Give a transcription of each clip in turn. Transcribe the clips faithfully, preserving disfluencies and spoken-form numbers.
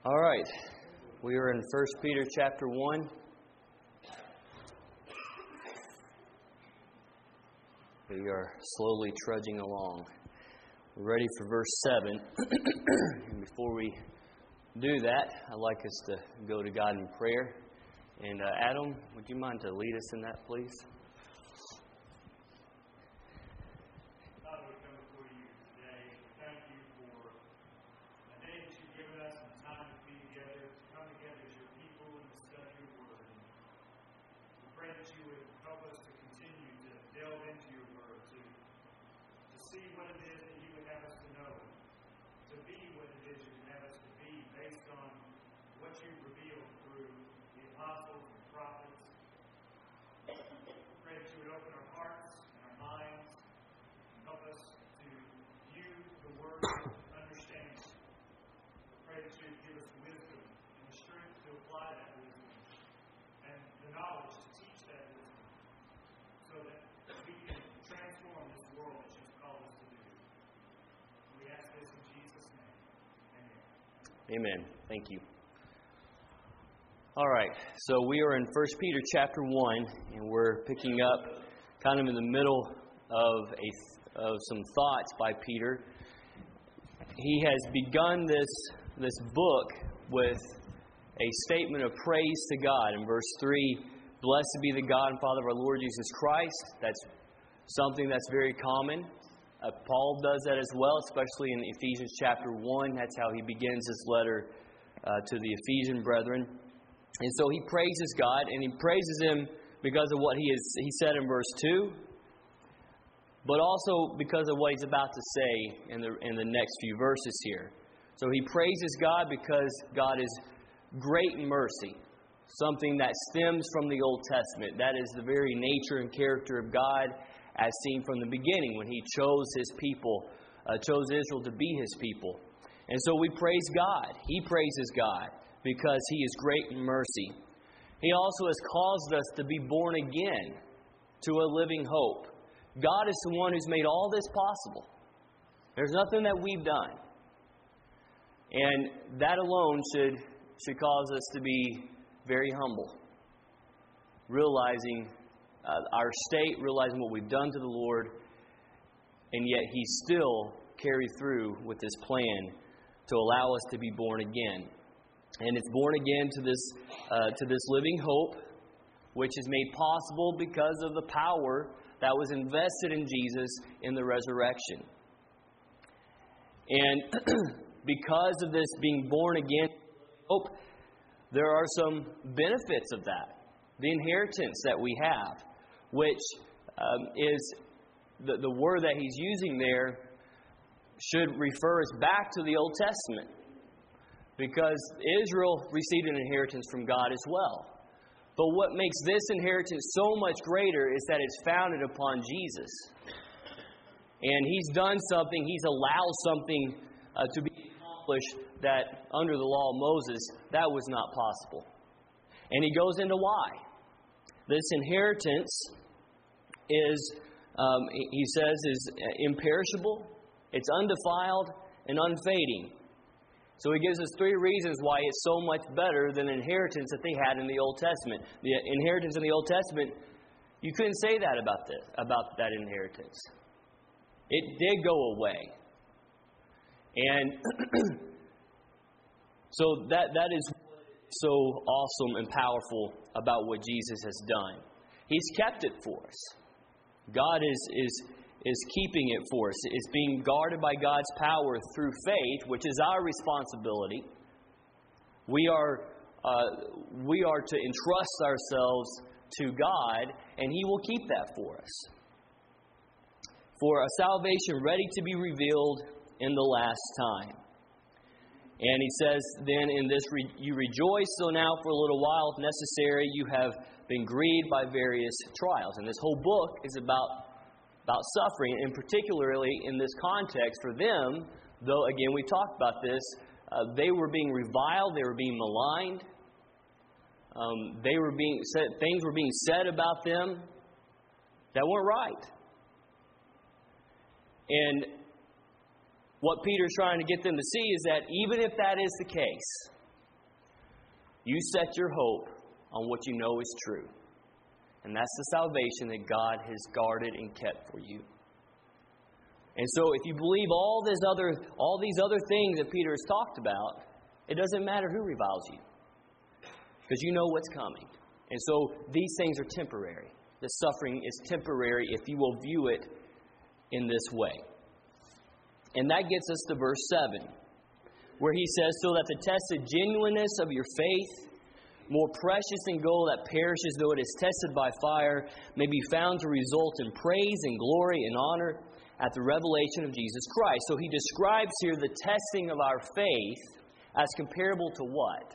All right, we are in First Peter chapter one. We are slowly trudging along. We're ready for verse seven. And before we do that, I'd like us to go to God in prayer. And uh, Adam, would you mind to lead us in that, please? Amen. Thank you. All right, so we are in First Peter chapter one, and we're picking up kind of in the middle of a of some thoughts by Peter. He has begun this this book with a statement of praise to God. In verse three, "Blessed be the God and Father of our Lord Jesus Christ." That's something that's very common. Uh, Paul does that as well, especially in Ephesians chapter one. That's how he begins his letter uh, to the Ephesian brethren. And so he praises God, and he praises Him because of what he is he said in verse two, but also because of what he's about to say in the in the next few verses here. So he praises God because God is great in mercy, something that stems from the Old Testament. That is the very nature and character of God, as seen from the beginning when He chose His people, uh, chose Israel to be His people. And so we praise God. He praises God because He is great in mercy. He also has caused us to be born again to a living hope. God is the one who's made all this possible. There's nothing that we've done. And that alone should, should cause us to be very humble, realizing Uh, our state, realizing what we've done to the Lord, and yet He still carried through with this plan to allow us to be born again. And it's born again to this uh, to this living hope, which is made possible because of the power that was invested in Jesus in the resurrection. And because of this being born again hope, there are some benefits of that. The inheritance that we have, which um, is the, the word that he's using there, should refer us back to the Old Testament, because Israel received an inheritance from God as well. But what makes this inheritance so much greater is that it's founded upon Jesus. And He's done something, He's allowed something uh, to be accomplished that under the law of Moses, that was not possible. And he goes into why. This inheritance is, um, he says, is imperishable, it's undefiled, and unfading. So he gives us three reasons why it's so much better than the inheritance that they had in the Old Testament. The inheritance in the Old Testament, you couldn't say that about this, about that inheritance. It did go away. And so that that is so awesome and powerful about what Jesus has done. He's kept it for us. God is is is keeping it for us. It's being guarded by God's power through faith, which is our responsibility. We are uh, we are to entrust ourselves to God, and He will keep that for us. For a salvation ready to be revealed in the last time. And he says, then in this, re- you rejoice, so now for a little while, if necessary, you have been grieved by various trials. And this whole book is about, about suffering, and particularly in this context for them, though, again, we talked about this, uh, they were being reviled, they were being maligned, um, they were being said, things were being said about them that weren't right. And what Peter's trying to get them to see is that even if that is the case, You set your hope on what you know is true. And that's the salvation that God has guarded and kept for you. And so if you believe all this other, all these other things that Peter has talked about, it doesn't matter who reviles you. Because you know what's coming. And so these things are temporary. The suffering is temporary if you will view it in this way. And that gets us to verse seven, where he says, so that the tested genuineness of your faith, more precious than gold that perishes though it is tested by fire, may be found to result in praise and glory and honor at the revelation of Jesus Christ. So he describes here the testing of our faith as comparable to what?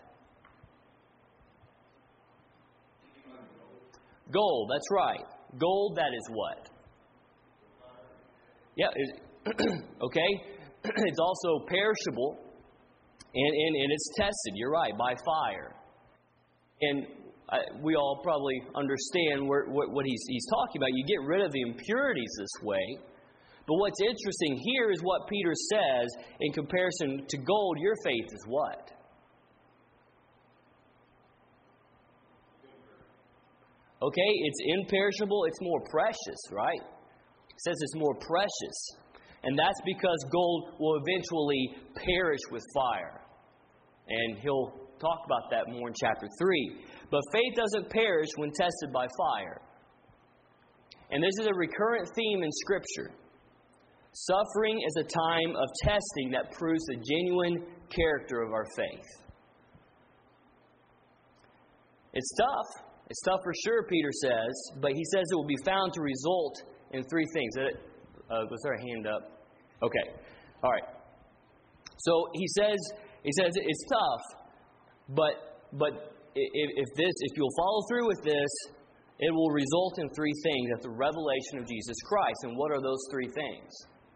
Gold, that's right. Gold, that is what? Yeah, okay. It's also perishable, and, and, and it's tested, you're right, by fire. And uh, we all probably understand where, what, what he's, he's talking about. You get rid of the impurities this way. But what's interesting here is what Peter says in comparison to gold, your faith is what? Okay, it's imperishable, it's more precious, right? It says it's more precious. And that's because gold will eventually perish with fire. And he'll talk about that more in chapter three. But faith doesn't perish when tested by fire. And this is a recurrent theme in Scripture. Suffering is a time of testing that proves the genuine character of our faith. It's tough. It's tough for sure, Peter says, but he says it will be found to result in three things. Uh, was there a hand up? Okay. All right. So he says he says it's tough, but but if, if this if you'll follow through with this, it will result in three things at the revelation of Jesus Christ. And what are those three things?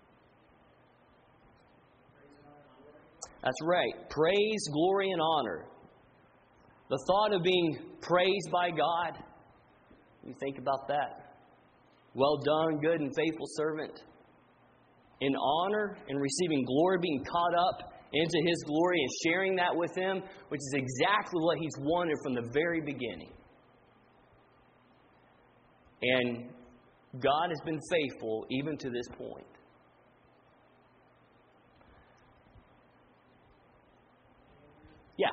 That's right. Praise, glory, and honor. The thought of being praised by God, you think about that. Well done, good and faithful servant. In honor and receiving glory, being caught up into His glory and sharing that with Him, which is exactly what He's wanted from the very beginning. And God has been faithful even to this point. Yeah.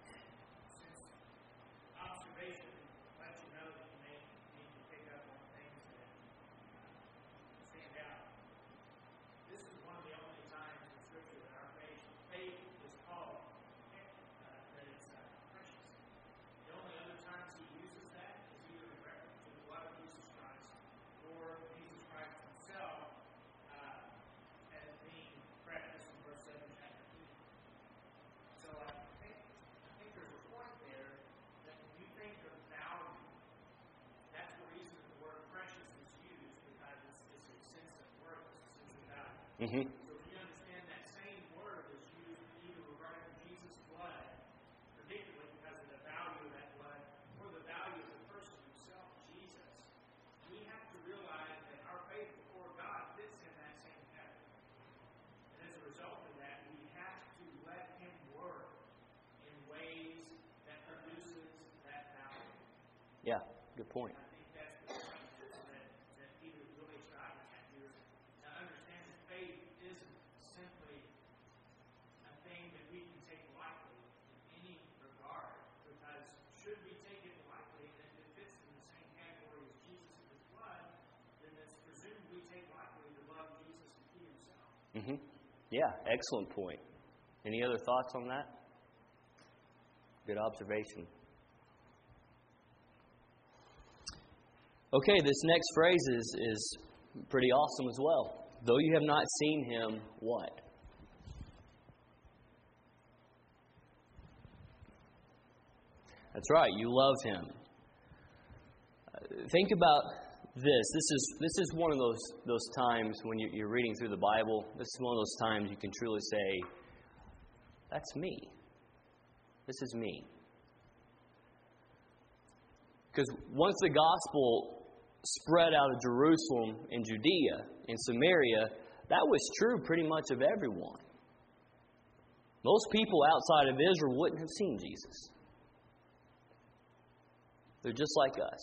Mm-hmm. So if you understand that same word is used either regarding Jesus' blood, particularly because of the value of that blood, or the value of the person himself, Jesus, we have to realize that our faith before God fits in that same category. And as a result of that, we have to let Him work in ways that produces that value. Yeah, good point. Mm-hmm. Yeah, excellent point. Any other thoughts on that? Good observation. Okay, this next phrase is, is pretty awesome as well. Though you have not seen Him, what? That's right, you love Him. Think about this. This is this is one of those those times when you, you're reading through the Bible. This is one of those times you can truly say, "That's me. This is me." Because once the gospel spread out of Jerusalem and Judea and Samaria, that was true pretty much of everyone. Most people outside of Israel wouldn't have seen Jesus. They're just like us.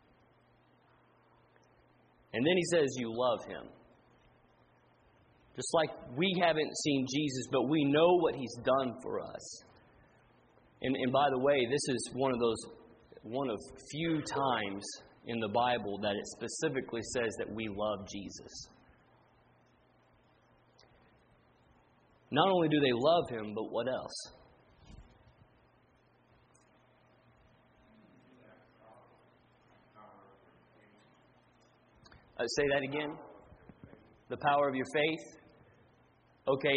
And then he says, you love him. Just like we haven't seen Jesus, but we know what he's done for us. And, and by the way, this is one of those, one of few times in the Bible that it specifically says that we love Jesus. Not only do they love him, but what else? Uh, say that again. The power of your faith. Okay.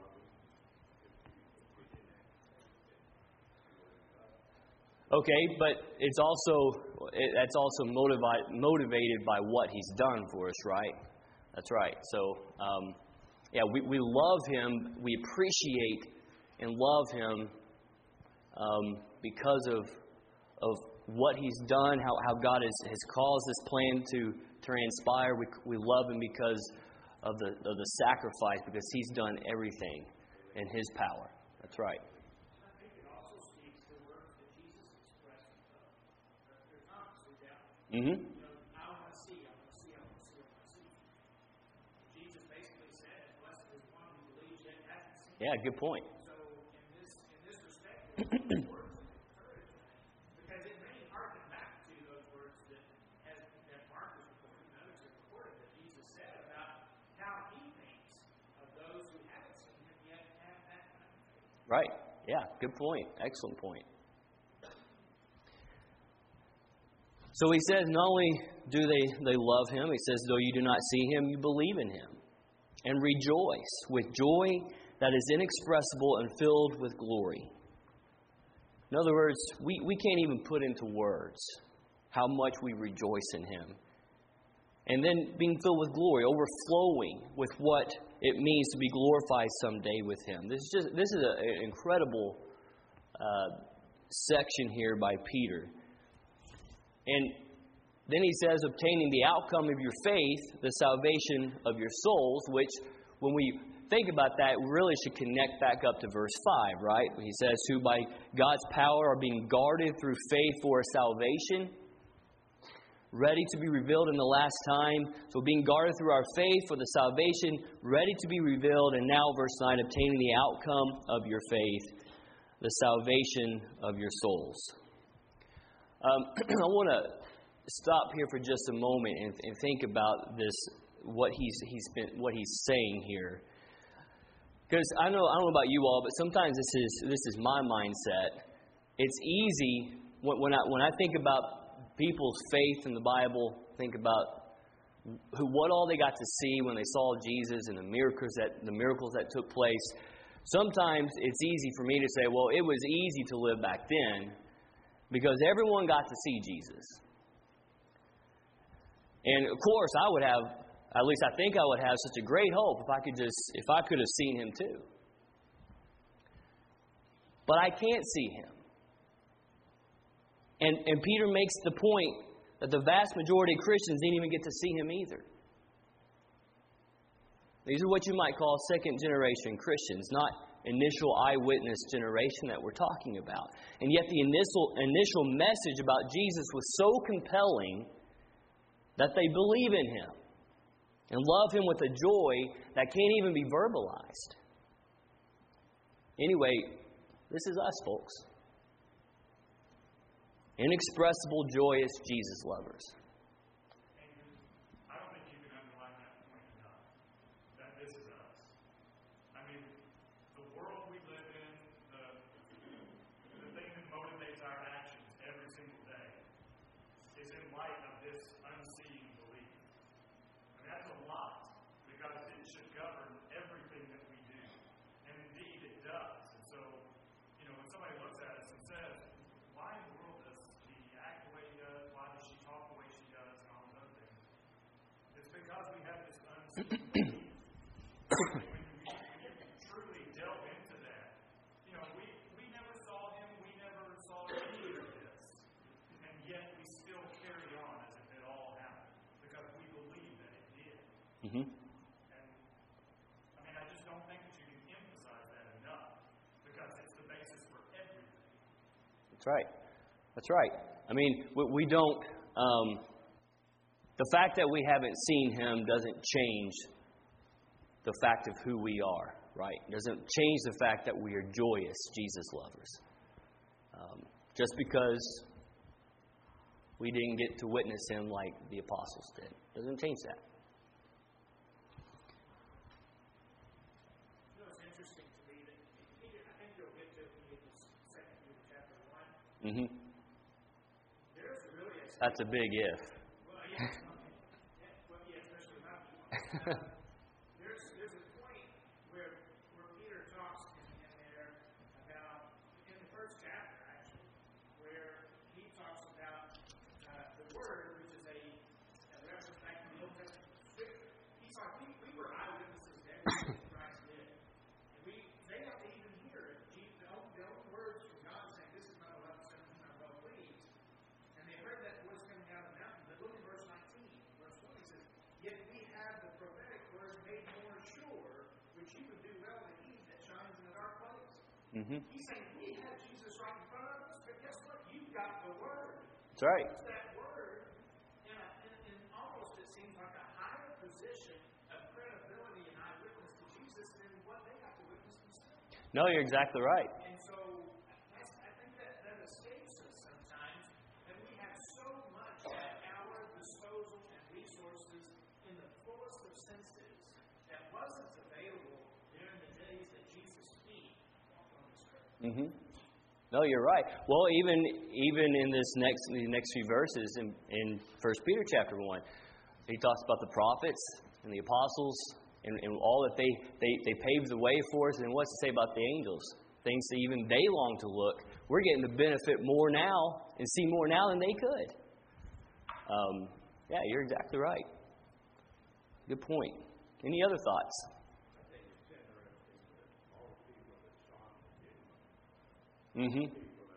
Okay, but it's also it, that's also motivated motivated by what he's done for us, right? That's right. So, um, yeah, we, we love him. We appreciate and love him um, because of of what he's done, how, how God has, has caused this plan to transpire. We, we love him because of the of the sacrifice, because he's done everything in his power. That's right. I think it also speaks to the words that Jesus expressed himself. There's not so down. Mm-hmm. You know, I want to see, I want to see, I want to see, I want to see. Jesus basically said, blessed is one who believes yet hasn't seen. Yeah, good point. So in this in this respect, it's words of encouragement, because it may harken back to those words that as that Mark has reported and others have reported that Jesus said about how he thinks of those who haven't seen him yet have that kind of faith. Right. Yeah, good point. Excellent point. So he says, not only do they, they love him, he says, though you do not see him, you believe in him. And rejoice with joy that is inexpressible and filled with glory. In other words, we, we can't even put into words how much we rejoice in him. And then being filled with glory, overflowing with what it means to be glorified someday with him. This is just this is a, an incredible uh, section here by Peter. And then he says, obtaining the outcome of your faith, the salvation of your souls, which when we think about that, we really should connect back up to verse five, right? He says, who by God's power are being guarded through faith for salvation, ready to be revealed in the last time. So being guarded through our faith for the salvation, ready to be revealed. And now, verse nine, obtaining the outcome of your faith, the salvation of your souls. Um, I want to stop here for just a moment and, and think about this, what he's he's been, what he's saying here. Because I know I don't know about you all, but sometimes this is this is my mindset. It's easy when, when I when I think about people's faith in the Bible, think about who what all they got to see when they saw Jesus and the miracles that the miracles that took place. Sometimes it's easy for me to say, well, it was easy to live back then because everyone got to see Jesus. And of course, I would have, at least I think I would have such a great hope if I could just, if I could have seen him too. But I can't see him. And, and Peter makes the point that the vast majority of Christians didn't even get to see him either. These are what you might call second-generation Christians, not initial eyewitness generation that we're talking about. And yet the initial, initial message about Jesus was so compelling that they believe in him and love him with a joy that can't even be verbalized. Anyway, this is us, folks. Inexpressible, joyous Jesus lovers. I don't think you can underline that point enough, that this is us. I mean, the world we live in, the, the thing that motivates our actions every single day is in light of this unseeing belief. And that's a lot, because it should govern everything that we do. And indeed, it does. And so, you know, when somebody looks at us and says, why in the world does he act the way he does? Why does she talk the way she does? And all those other things. It's because we have this unseen belief. When you, when you truly delve into that, you know, we, we never saw him, we never saw any of this. And yet we still carry on as if it all happened. Because we believe that it did. Mm-hmm. And, I mean, I just don't think that you can emphasize that enough. Because it's the basis for everything. That's right. That's right. I mean, we, we don't, um, the fact that we haven't seen Him doesn't change the fact of who we are, right? It doesn't change the fact that we are joyous Jesus lovers. Um, just because we didn't get to witness Him like the apostles did. Doesn't change that. You know, it's interesting to me that Peter, I think you'll get to it when you get to Second Peter chapter one. Mm-hmm. There's really a That's a big if. Well, yeah, okay. Yeah, well, yeah, especially about you. there's there's a point where where Peter talks in, in there about in the first chapter actually, where he talks about uh, the word, which is a, a reference back to the Old Testament scripture. He's like, we, we were eyewitnesses to everything that Christ did, and we they have to even hear it. Jesus, the own, the own words from God saying, "This is my beloved Son, whom I'm well pleased." And they heard that voice coming down the mountain. But look at verse nineteen. Verse twenty says, "Yet we have the prophetic word made more sure, which you would do well to heed, that shines in the dark place." Mm-hmm. He's saying, we have Jesus right in front of us, but guess what? You've got the word. That's right. Use that word in, a, in, in almost, it seems like a higher position of credibility and eyewitness to Jesus than what they have to witness themselves. No, you're exactly right. And so that's, I think that, that escapes us sometimes, and we have so much at our disposal and resources in the fullest of senses that wasn't available during the days that Jesus came on this earth. Mm-hmm. No, you're right. Well, even even in this next these next few verses in, in First Peter chapter one, he talks about the prophets and the apostles and, and all that they, they, they paved the way for us. And what's to say about the angels? Things that even they long to look. We're getting the benefit more now and see more now than they could. Um, yeah, you're exactly right. Good point. Any other thoughts? Mm-hmm.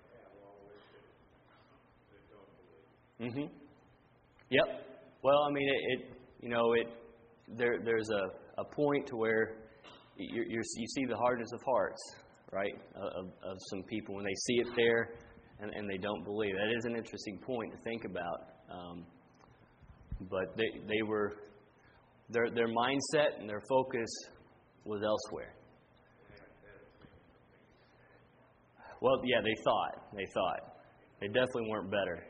Mm-hmm. Yep. Well, I mean, it, it you know, it there there's a, a point to where you're, you're, you see the hardness of hearts, right, of, of some people when they see it there and, and they don't believe. That is an interesting point to think about. Um, but they they were their their mindset and their focus was elsewhere. Well, yeah, they thought. They thought. They definitely weren't better.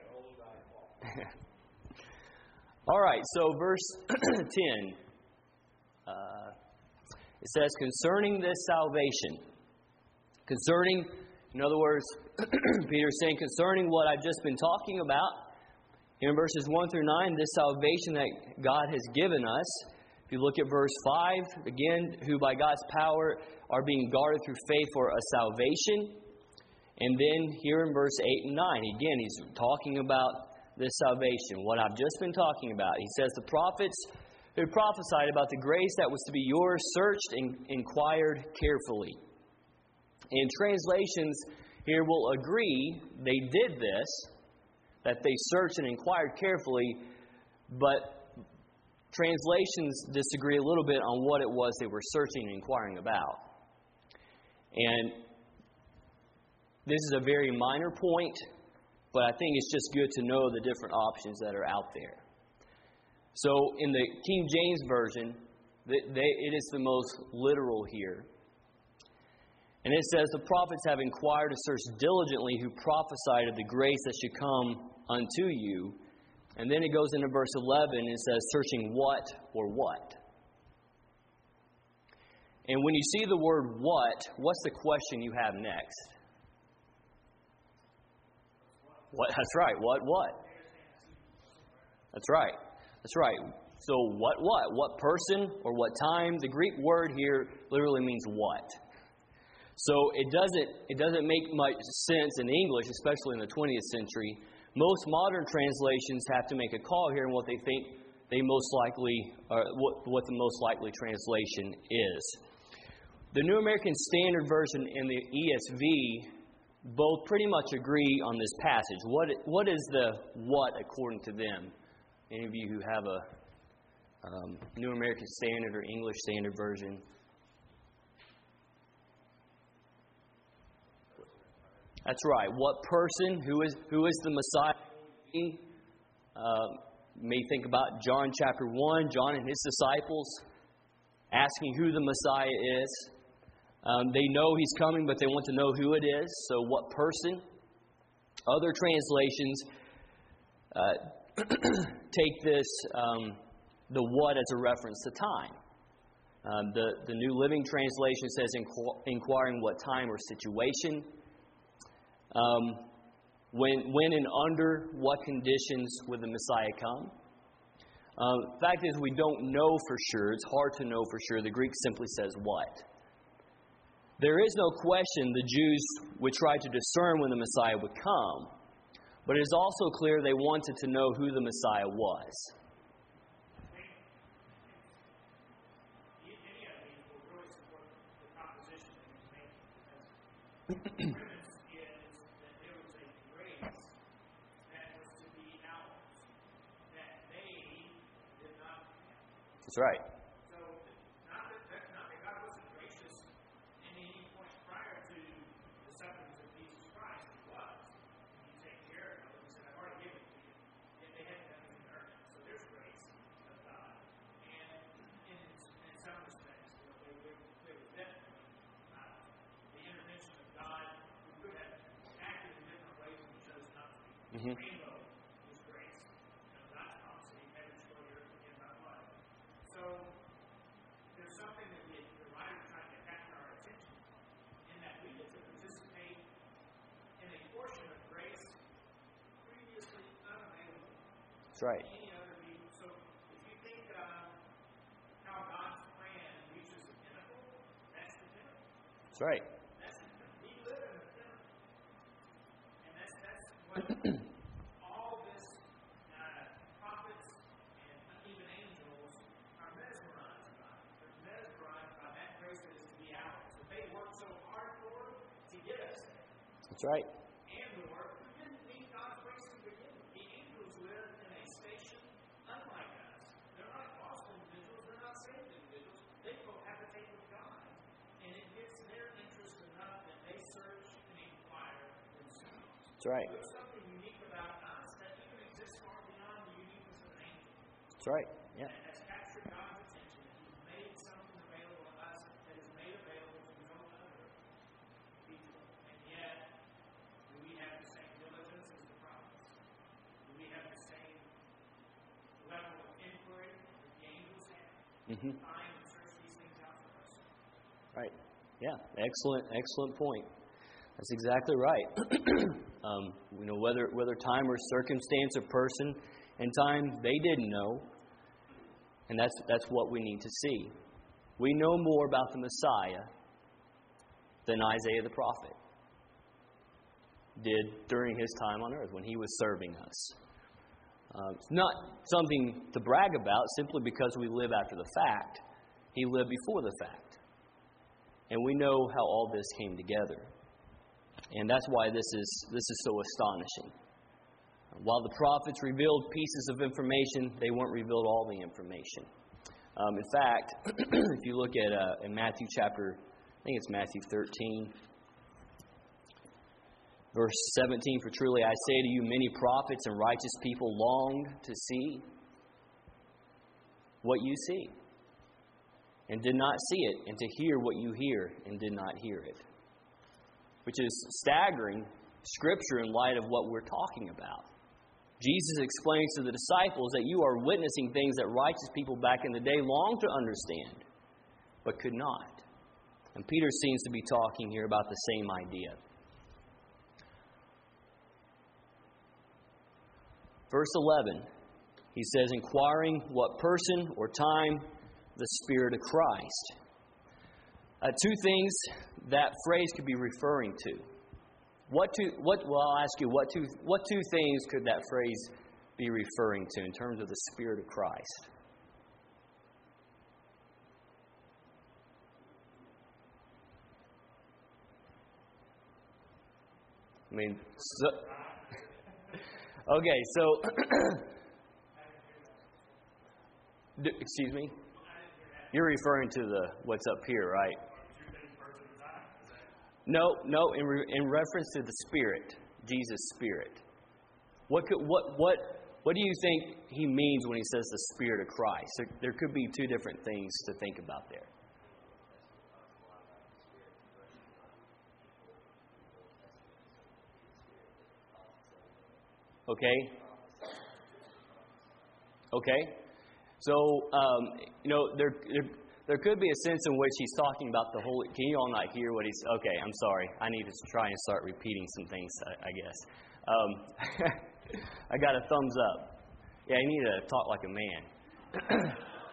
All right, so verse ten. Uh, it says, concerning this salvation. Concerning, in other words, Peter's saying, concerning what I've just been talking about. In verses one through nine, this salvation that God has given us. If you look at verse five, again, who by God's power are being guarded through faith for a salvation. And then here in verse eight and nine, again, he's talking about this salvation, what I've just been talking about. He says, the prophets who prophesied about the grace that was to be yours searched and inquired carefully. And translations here will agree they did this, that they searched and inquired carefully, but translations disagree a little bit on what it was they were searching and inquiring about. And this is a very minor point, but I think it's just good to know the different options that are out there. So in the King James Version, they, they, it is the most literal here. And it says, the prophets have inquired and searched diligently who prophesied of the grace that should come unto you. And then it goes into verse eleven and says, searching what or what? And when you see the word what, what's the question you have next? What? That's right. What? What? That's right. That's right. So what? What? What person or what time? The Greek word here literally means what. So it doesn't it doesn't make much sense in English, especially in the twentieth century. Most modern translations have to make a call here on what they think they most likely, or what what the most likely translation is. The New American Standard Version and the E S V both pretty much agree on this passage. What what is the what according to them? Any of you who have a um, New American Standard or English Standard Version? That's right. What person? Who is who is the Messiah Uh, you may think about John chapter one, John and his disciples asking who the Messiah is. Um, they know he's coming, but they want to know who it is. So what person? Other translations uh, take this, um, the what as a reference to time. Um, the, the New Living Translation says inqu- inquiring what time or situation. Um, when, when and under what conditions would the Messiah come? Um, the fact is we don't know for sure. It's hard to know for sure. The Greek simply says what. There is no question the Jews would try to discern when the Messiah would come, but it is also clear they wanted to know who the Messiah was. That's right. Mm-hmm. Rainbow is grace. You know, that's obviously heaven story you're thinking about life. So there's something that the, the writer is trying to capture our attention in that we get to participate in a portion of grace previously unavailable. That's right. To any other people. So if you think um, how God's plan reaches the pinnacle, that's the pinnacle. That's right. That's the pinnacle. We live in the pinnacle. And that's that's what all this uh, prophets and even angels are mesmerized by. They're mesmerized by that grace that is to be ours. That they worked so hard for to get us there. That's right. And the work who didn't need God's grace in the beginning. The angels live in a station unlike us. They're not lost individuals. They're not saved individuals. They cohabitate with God. And it gets their interest enough that they search and inquire themselves. That's right. There's something unique about us that even exists far beyond the uniqueness of an angel. That's right. Yeah. That has captured God's attention. He's made something available to us that is made available to no other people. And yet, do we have the same diligence as the prophets? Do we have the same level of inquiry that the angels have? Mm-hmm. Find and search these things out for us. Right. Yeah. Excellent. Excellent point. That's exactly right. um, you know, whether whether time or circumstance or person and time, they didn't know, and that's that's what we need to see. We know more about the Messiah than Isaiah the prophet did during his time on earth when he was serving us. Um, it's not something to brag about simply because we live after the fact. He lived before the fact, and we know how all this came together. And that's why this is this is so astonishing. While the prophets revealed pieces of information, they weren't revealed all the information. Um, in fact, if you look at uh, in Matthew chapter, I think it's Matthew thirteen, verse seventeen, "For truly I say to you, many prophets and righteous people longed to see what you see, and did not see it, and to hear what you hear, and did not hear it." Which is staggering scripture in light of what we're talking about. Jesus explains to the disciples that you are witnessing things that righteous people back in the day longed to understand, but could not. And Peter seems to be talking here about the same idea. Verse eleven, he says, inquiring what person or time the Spirit of Christ. Uh, two things that phrase could be referring to. What two? What? Well, I'll ask you. What two? What two things could that phrase be referring to in terms of the Spirit of Christ? I mean, so, okay. So, excuse me. You're referring to the what's up here, right? No, no, in, re, in reference to the Spirit, Jesus' Spirit. What could, what what what do you think he means when he says the Spirit of Christ? There, there could be two different things to think about there. Okay. Okay. So um, you know there, there there could be a sense in which he's talking about the Holy. Can you all not hear what he's? Okay, I'm sorry. I need to try and start repeating some things. I, I guess. Um, I got a thumbs up. Yeah, you need to talk like a man.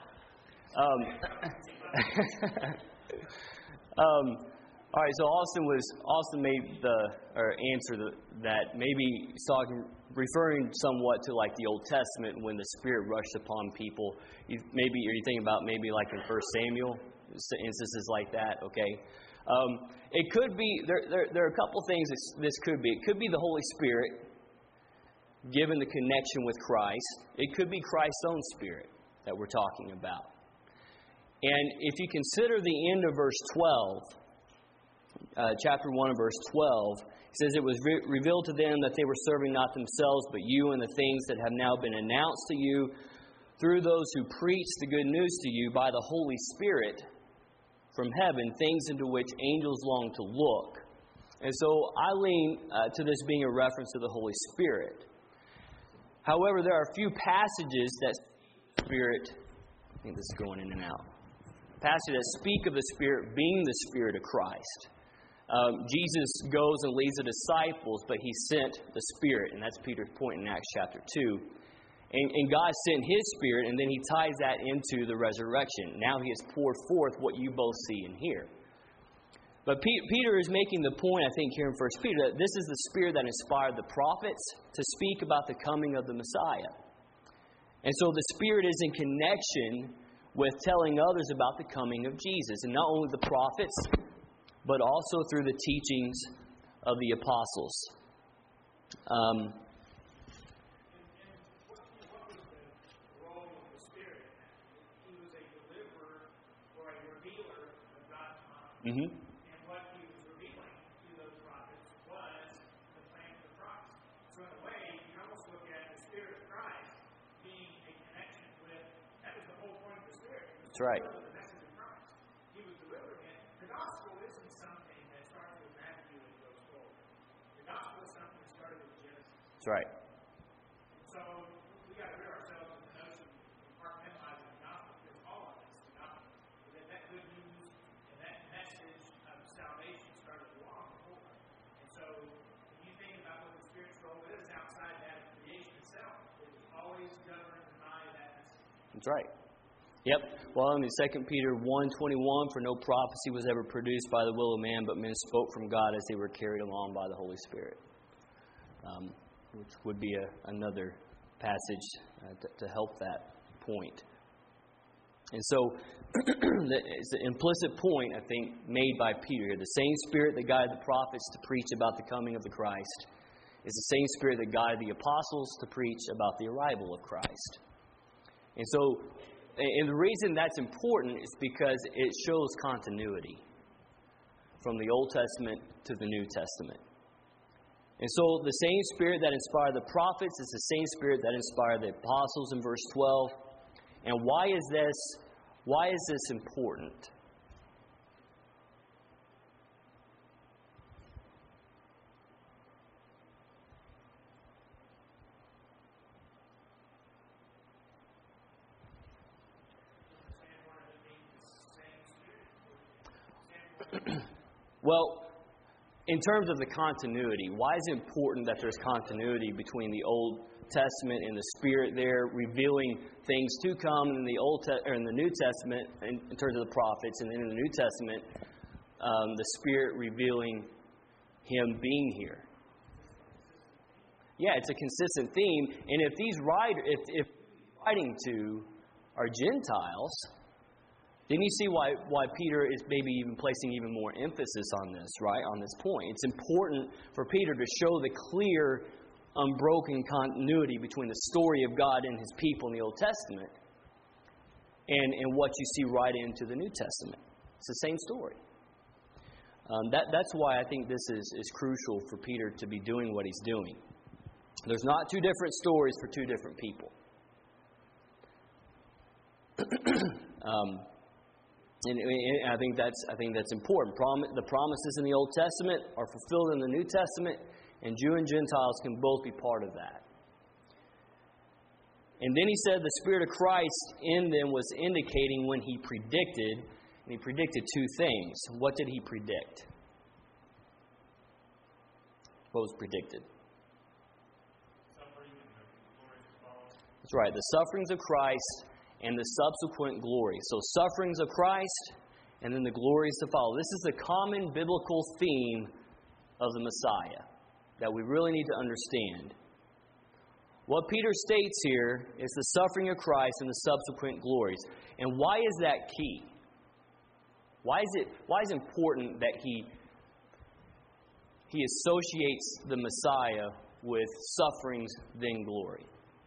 um, um, all right, so Austin was Austin made the or answer the, that maybe he's talking, referring somewhat to like the Old Testament when the Spirit rushed upon people. You, maybe are you thinking about maybe like in First Samuel instances like that? Okay, um, it could be there, there. There are a couple things that this could be. It could be the Holy Spirit, given the connection with Christ. It could be Christ's own Spirit that we're talking about. And if you consider the end of verse twelve. Uh, chapter one and verse twelve, it says, "It was re- revealed to them that they were serving not themselves, but you and the things that have now been announced to you through those who preach the good news to you by the Holy Spirit from heaven, things into which angels long to look." And so I lean uh, to this being a reference to the Holy Spirit. However, there are a few passages that Spirit, I think this is going in and out, passages that speak of the Spirit being the Spirit of Christ. Um, Jesus goes and leads the disciples, but He sent the Spirit, and that's Peter's point in Acts chapter two. And, and God sent His Spirit, and then He ties that into the resurrection. Now He has poured forth what you both see and hear. But P- Peter is making the point, I think, here in First Peter, that this is the Spirit that inspired the prophets to speak about the coming of the Messiah. And so the Spirit is in connection with telling others about the coming of Jesus. And not only the prophets, but also through the teachings of the apostles. Um, Mm-hmm. And what he was revealing to those prophets was the plan of the Christ. So in a way, you can almost look at the Spirit of Christ being a connection with, that was the whole point of the Spirit. That's right. The message of Christ. He was delivering it. The gospel isn't something that starts with Matthew and goes forward. The gospel is something that started with Genesis. That's right. So we got to rid ourselves of the notion of compartmentalizing the gospel, because all of it's the gospel. That that good news and that message of salvation started long before. And so when you think about what the Spirit's role is outside that of creation itself, it was always governed by that message. That's right. Yep. Well, in Second Peter one twenty-one, "For no prophecy was ever produced by the will of man, but men spoke from God as they were carried along by the Holy Spirit." Um, which would be a, another passage uh, to, to help that point. And so, it's an implicit point, I think, made by Peter here. The same Spirit that guided the prophets to preach about the coming of the Christ is the same Spirit that guided the apostles to preach about the arrival of Christ. And so, and the reason that's important is because it shows continuity from the Old Testament to the New Testament. And so the same Spirit that inspired the prophets is the same Spirit that inspired the apostles in verse twelve. And why is this, why is this important? Well, in terms of the continuity, why is it important that there's continuity between the Old Testament and the Spirit there revealing things to come in the Old Te- or in the New Testament in, in terms of the prophets, and then in the New Testament, um, the Spirit revealing Him being here? Yeah, it's a consistent theme. And if these writer, if, if writing to are Gentiles, then you see why, why Peter is maybe even placing even more emphasis on this, right, on this point. It's important for Peter to show the clear, unbroken continuity between the story of God and His people in the Old Testament and, and what you see right into the New Testament. It's the same story. Um, that, that's why I think this is, is crucial for Peter to be doing what he's doing. There's not two different stories for two different people. um, and, and I think that's I think that's important. Prom- the promises in the Old Testament are fulfilled in the New Testament, and Jew and Gentiles can both be part of that. And then he said the Spirit of Christ in them was indicating when he predicted, and he predicted two things. What did he predict? What was predicted? That's right, the sufferings of Christ and the subsequent glory. So sufferings of Christ and then the glories to follow. This is the common biblical theme of the Messiah that we really need to understand. What Peter states here is the suffering of Christ and the subsequent glories. And why is that key? Why is it why is it important that he he associates the Messiah with sufferings then glory?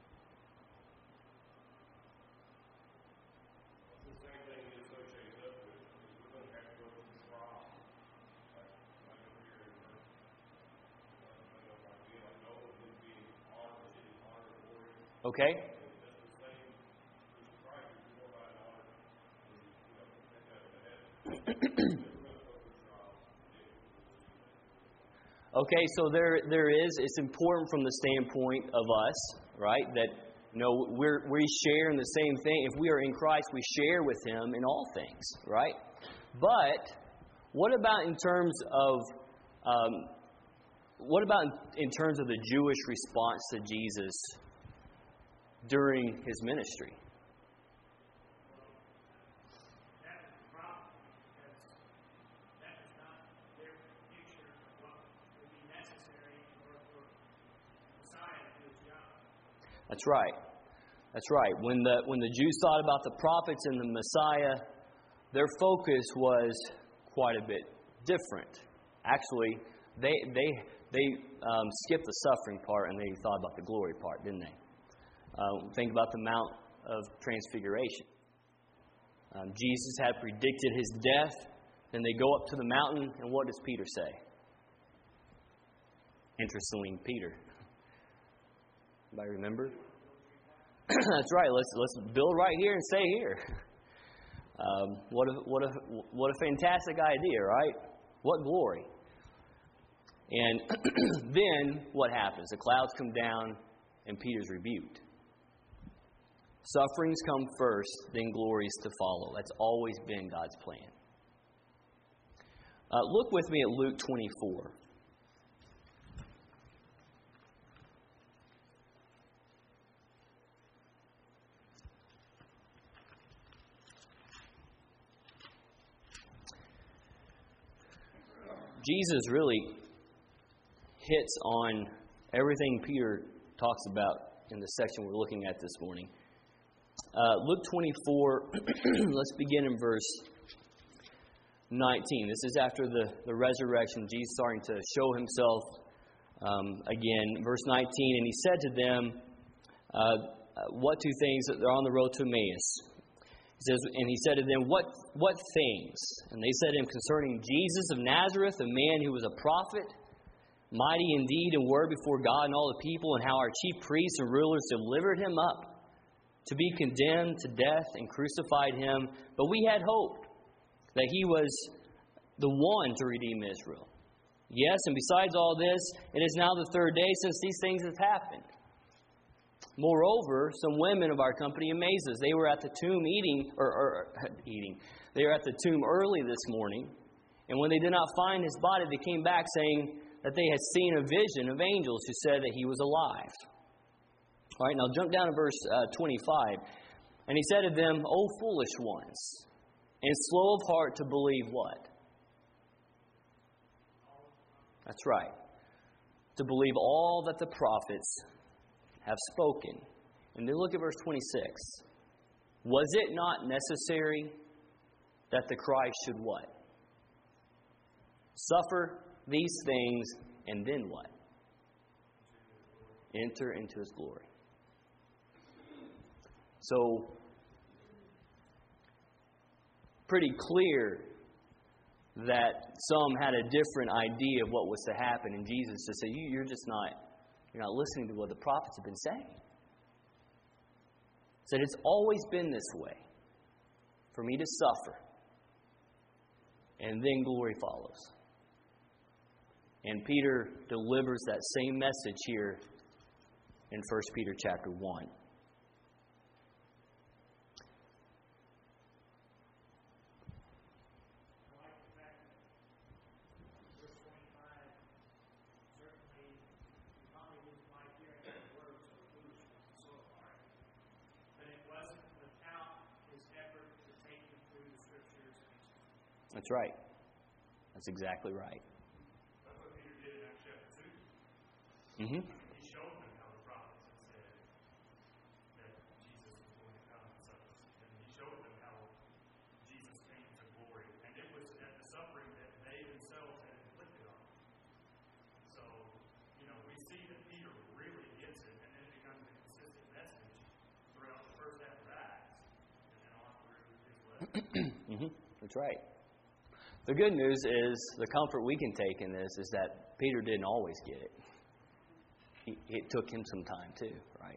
Okay? Okay, so there there is, it's important from the standpoint of us, right, that, you know, we're, we share in the same thing. If we are in Christ, we share with Him in all things, right? But what about in terms of, um, what about in, in terms of the Jewish response to Jesus during His ministry? That's right. That's right. When the when the Jews thought about the prophets and the Messiah, their focus was quite a bit different. Actually, they they they um, skipped the suffering part and they thought about the glory part, didn't they? Uh, think about the Mount of Transfiguration. Um, Jesus had predicted His death. Then they go up to the mountain, and what does Peter say? Interestingly, Peter. Anybody remember? That's right. Let's let's build right here and stay here. Um, what a what a what a fantastic idea, right? What glory! And then what happens? The clouds come down, and Peter's rebuked. Sufferings come first, then glories to follow. That's always been God's plan. Uh, look with me at Luke twenty-four. Jesus really hits on everything Peter talks about in the section we're looking at this morning. Uh, Luke twenty-four, let's begin in verse nineteen. This is after the, the resurrection. Jesus starting to show Himself um, again. Verse nineteen, and He said to them, uh, what two things? They're on the road to Emmaus. He says, and He said to them, what what things? And they said to Him, concerning Jesus of Nazareth, a man who was a prophet, mighty indeed in word before God and all the people, and how our chief priests and rulers delivered Him up to be condemned to death and crucified Him. But we had hoped that He was the one to redeem Israel. Yes, and besides all this, it is now the third day since these things have happened. Moreover, some women of our company amazed us. They were at the tomb eating, or, or eating. They were at the tomb early this morning, and when they did not find His body, they came back saying that they had seen a vision of angels who said that He was alive. All right, now jump down to verse uh, twenty-five. And He said to them, O foolish ones, and slow of heart to believe what? That's right. To believe all that the prophets have spoken. And then look at verse twenty-six. Was it not necessary that the Christ should what? Suffer these things, and then what? Enter into His glory. So, pretty clear that some had a different idea of what was to happen, and Jesus just said, you, you're just not, You're not listening to what the prophets have been saying. He said, it's always been this way. For me to suffer. And then glory follows. And Peter delivers that same message here in First Peter chapter one. That's right. That's exactly right. That's what Peter did in Acts chapter two. Mm-hmm. He showed them how the prophets had said that Jesus was going to come and suffer. And he showed them how Jesus came to glory. And it was at the suffering that they themselves had inflicted on them. So, you know, we see that Peter really gets it, and then it becomes a consistent message throughout the first half of Acts, and then on through his letter. Mm-hmm. That's right. The good news is, the comfort we can take in this is that Peter didn't always get it. He, it took him some time too, right?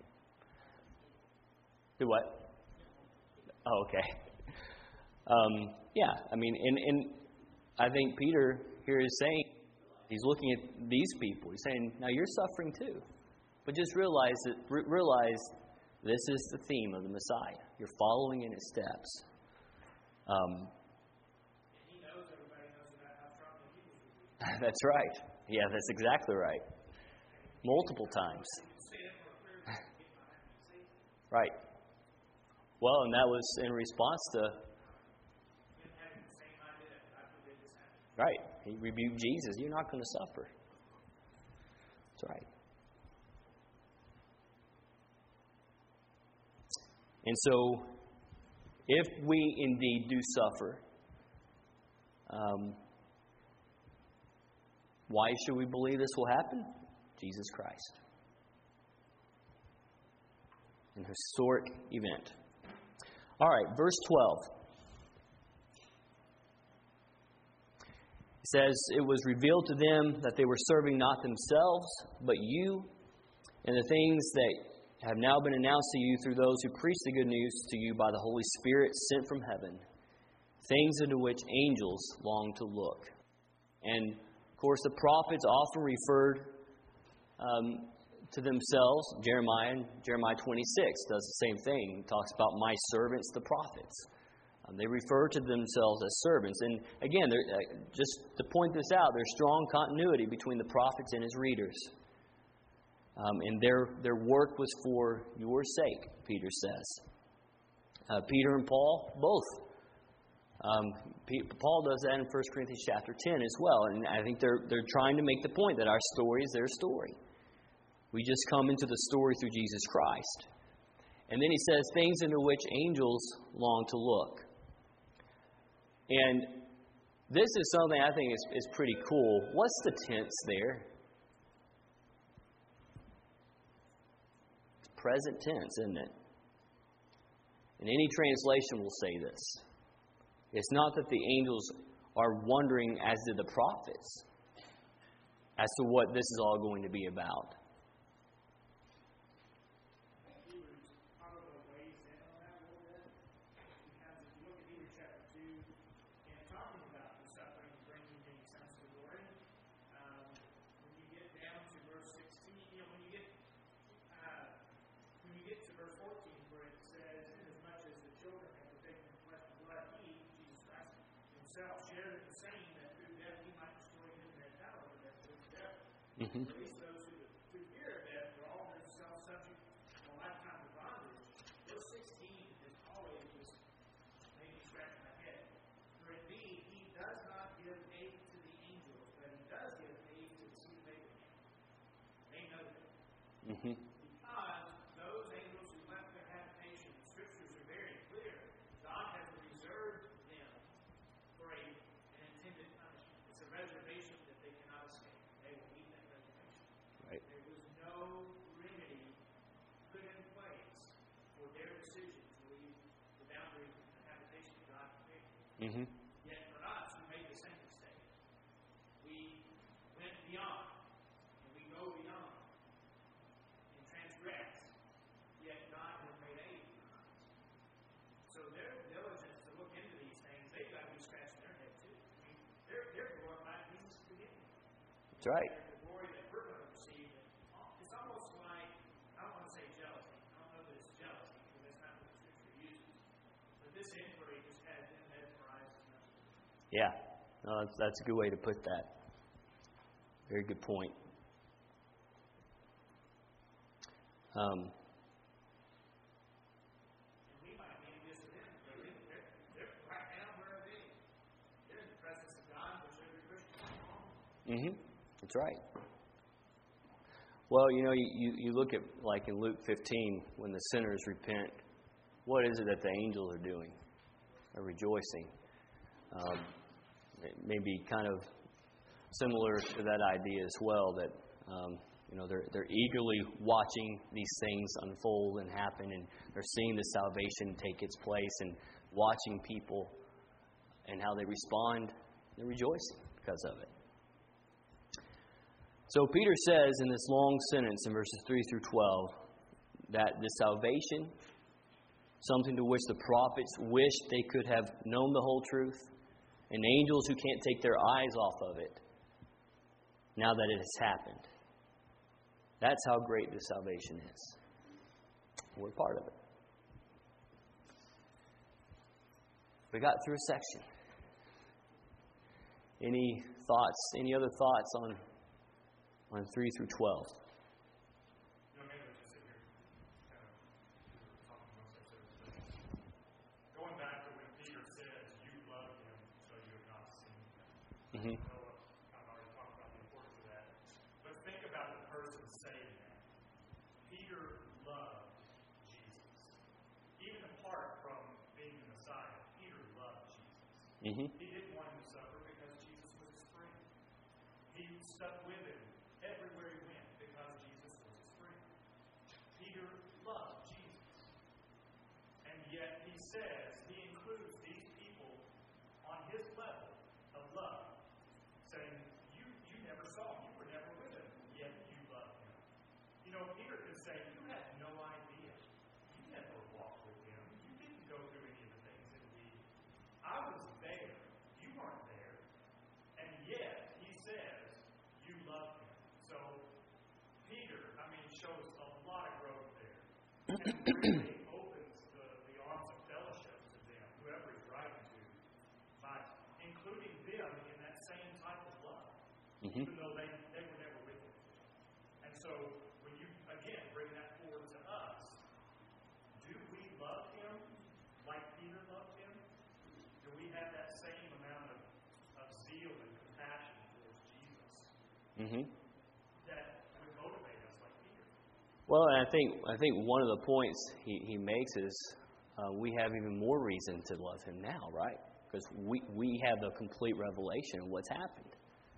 Do what? Oh, okay. Um, yeah, I mean, and, and I think Peter here is saying, he's looking at these people. He's saying, now you're suffering too. But just realize that, realize this is the theme of the Messiah. You're following in his steps. Um, That's right. Yeah, that's exactly right. Multiple times. Right. Well, and that was in response to... Right. He rebuked Jesus. You're not going to suffer. That's right. And so, if we indeed do suffer, um, why should we believe this will happen? Jesus Christ. An historic event. All right, verse twelve. It says, it was revealed to them that they were serving not themselves, but you, and the things that have now been announced to you through those who preach the good news to you by the Holy Spirit sent from heaven, things into which angels long to look. And of course, the prophets often referred um, to themselves. Jeremiah, Jeremiah twenty-six does the same thing. He talks about my servants, the prophets. Um, they refer to themselves as servants. And again, uh, just to point this out, there's strong continuity between the prophets and his readers. Um, and their, their work was for your sake, Peter says. Uh, Peter and Paul, both. Um, Paul does that in First Corinthians chapter ten as well. And I think they're they're trying to make the point that our story is their story. We just come into the story through Jesus Christ. And then he says, things into which angels long to look. And this is something I think is, is pretty cool. What's the tense there? It's present tense, isn't it? And any translation will say this. It's not that the angels are wondering, as did the prophets, as to what this is all going to be about. Shared in the same, that through death he might destroy him that power over death, through death. Mm-hmm. At least those who through fear of death were all themselves subject to a lifetime of bondage. Verse sixteen is always just made me scratch my head. For indeed he does not give aid to the angels, but he does give aid to the seed of Abraham. They know that. Mm-hmm. Because those angels who left their habitation, the scriptures are very clear. God has reserved them for a, an intended punishment. It's a reservation that they cannot escape. They will meet that reservation. Right. There was no remedy put in place for their decision to leave the boundaries of the habitation that God created. Mm-hmm. Yet for us, we made the same mistake. We went beyond, and we go beyond. That's right. And the glory that we're going to receive, it's almost like, I don't want to say jealousy. I don't know that it's jealousy, because that's not what the Scripture uses. But this inquiry just has them mesmerized. Yeah, no, that's, that's a good way to put that. Very good point. Um, and we might need this of them. They're, they're, they're right now, where are they? They're in the presence of God, which every Christian is. mm-hmm. That's right. Well, you know, you, you, you look at, like in Luke fifteen, when the sinners repent, what is it that the angels are doing? They're rejoicing. Um, it may be kind of similar to that idea as well, that um, you know they're they're eagerly watching these things unfold and happen, and they're seeing the salvation take its place, and watching people and how they respond. They're rejoicing because of it. So Peter says in this long sentence in verses three through twelve that the salvation, something to which the prophets wished they could have known the whole truth, and angels who can't take their eyes off of it, now that it has happened. That's how great this salvation is. We're part of it. We got through a section. Any thoughts, any other thoughts on, on three through twelve? You know, maybe just sit here, kind of, talking most of it. Going back to when Peter says, "You love him, so you have not seen him." Mm-hmm. I know I've already talked about the importance of that. But think about the person saying that. Peter loved Jesus. Even apart from being the Messiah, Peter loved Jesus. Mm-hmm. He didn't want him to suffer because Jesus was his friend. He stuck with him everywhere he went because Jesus was his friend. Peter loved Jesus. And yet he says he includes these people on his level of love, saying, you, you never saw him, you were never with him, yet you loved him. You know, Peter can say, you had no idea. You never walked with him. You didn't go through any of the things that he did. I was there. You weren't there. And yet, he says, you loved him. So, Peter, I mean, shows a lot of growth there. And really opens the, the arms of fellowship to them, whoever he's writing to, by including them in that same type of love, Mm-hmm. even though they, they were never with him. And so, when you, again, bring that forward to us, do we love him like Peter loved him? Do we have that same amount of, of zeal and compassion towards Jesus Mm-hmm. that would motivate us like Peter? Well, and I think I think one of the points he, he makes is uh, we have even more reason to love him now, right? Because we, we have the complete revelation of what's happened.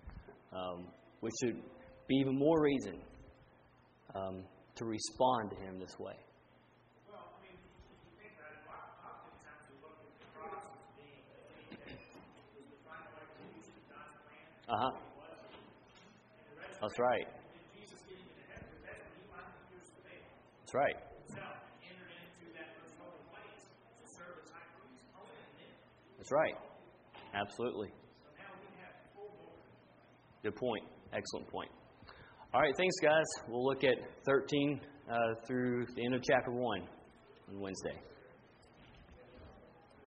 Um, which should be even more reason um, to respond to him this way. Well, I mean, if you think about it, oftentimes we look at the cross as being the thing that was the final execution of God's plan. Uh-huh. It wasn't. And the resurrection, That's right. and Jesus getting into heaven, that's when he wanted to pierce the veil That's right. himself and entered into that most holy place to serve as high priest. Only then. That's right. Absolutely. So now we have full glory. Good point. Excellent point. All right, thanks, guys. We'll look at thirteen uh, through the end of chapter one on Wednesday.